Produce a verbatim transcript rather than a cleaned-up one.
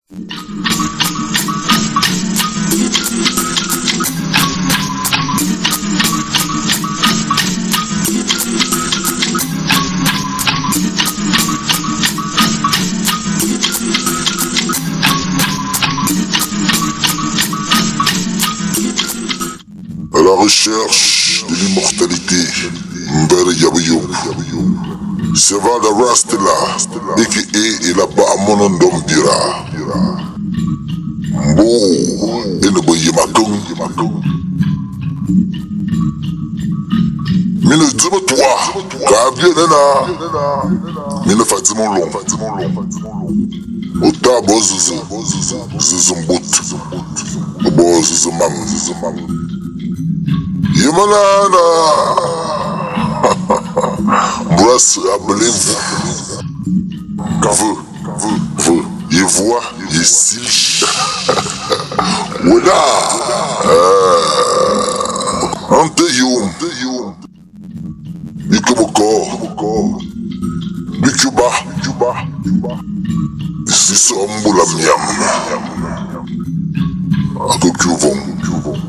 À la recherche de l'immortalité, Mbere Yabuyo. Sevada Rastela, aka Elaba Monondom Bira. Mbo, Enebo Yemakong. Mine Dimo toi, Kabie Nena. Mine Fatimon Long. Ota Bozuzu, Zuzumbut. Bozuzumam. Yemanana. Brass, appelez-vous. Veut, veut, veut. Il voit, il silie. Voilà. Ante yum. Bikoboko. Bikuba. Sisombo la miam. Akokuvon.